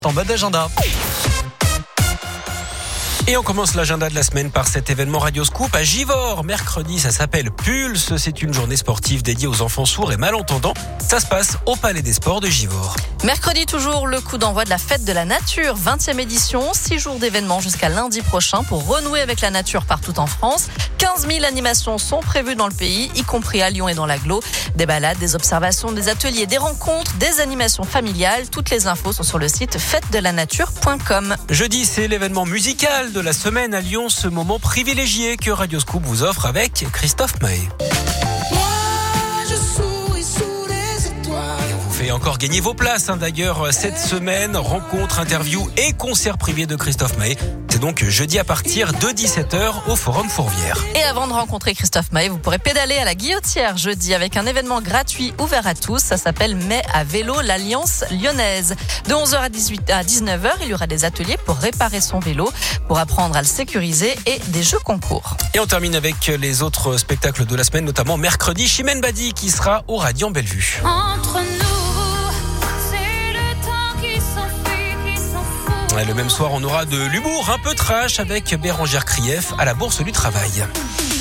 En mode agenda. Et on commence l'agenda de la semaine par cet événement Radioscoop à Givors. Mercredi, ça s'appelle Pulse. C'est une journée sportive dédiée aux enfants sourds et malentendants. Ça se passe au Palais des Sports de Givors. Mercredi toujours, le coup d'envoi de la Fête de la Nature, 20e édition, 6 jours d'événements jusqu'à lundi prochain pour renouer avec la nature partout en France. 15 000 animations sont prévues dans le pays, y compris à Lyon et dans l'agglo. Des balades, des observations, des ateliers, des rencontres, des animations familiales. Toutes les infos sont sur le site fêtedelanature.com. Jeudi, c'est l'événement musical de la semaine à Lyon, ce moment privilégié que Radioscoop vous offre avec Christophe Maé. Et encore gagner vos places d'ailleurs cette semaine, rencontre, interview et concert privé de Christophe Maé. C'est donc jeudi à partir de 17h au Forum Fourvière. Et avant de rencontrer Christophe Maé, vous pourrez pédaler à la Guillotière jeudi avec un événement gratuit ouvert à tous. Ça s'appelle Mai à vélo, l'Alliance lyonnaise. De 11h à 19h, il y aura des ateliers pour réparer son vélo, pour apprendre à le sécuriser et des jeux concours. Et on termine avec les autres spectacles de la semaine, notamment mercredi, Chimène Badi qui sera au Radiant Bellevue. Entre nous. Le même soir, on aura de l'humour un peu trash avec Bérangère Krief à la Bourse du Travail.